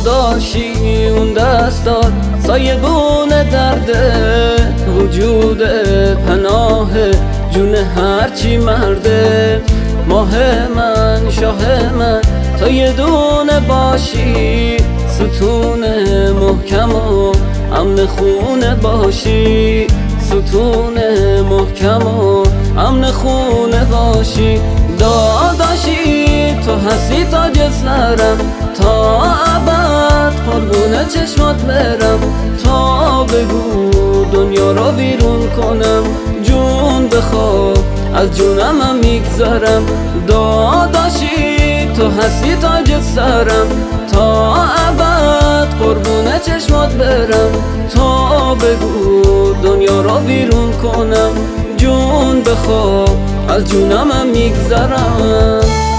داداشی اون دستات سایبون درد وجود پناه جون هرچی مرده ماه من شاه من تا یه دونه باشی ستون محکم و امن خونه باشی ستون محکم و امن خونه باشی داداشی تو هستی تاج سرم تا ابد قربون چشمات برم تا بگو دنیا را ویرون کنم جون بخواب از جونم هم میگذرم داداشی تو هستی تاج سرم تا ابد قربون چشمات برم تا بگو دنیا را ویرون کنم جون بخواب از جونم هم میگذرم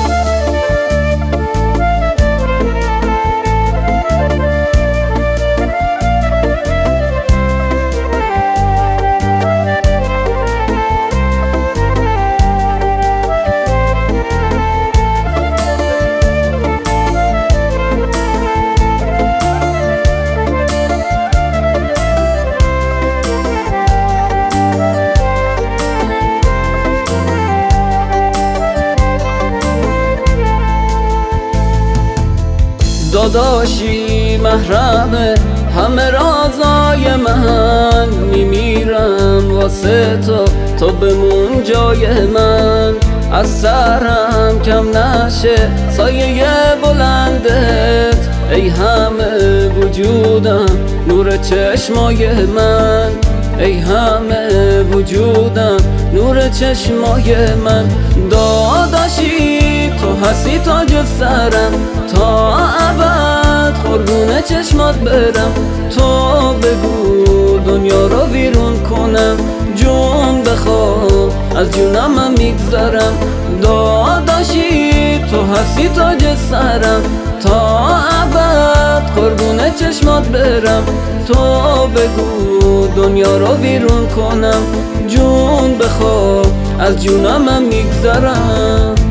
داداشی محرم همه رازای من میمیرم واسه تو بمون جای من از سرم کم نشه سایه بلندت ای همه وجودم نور چشمای من ای همه وجودم نور چشمای من داداشی تو هستی تاج سرم تا ابد قربون چشمات برم تو بگو دنیا را ویرون کنم جون بخواب از جونم هم میگذرم داداشی تو هستی تاج سرم تا ابد قربون چشمات برم تو بگو دنیا را ویرون کنم جون بخواب از جونم هم میگذرم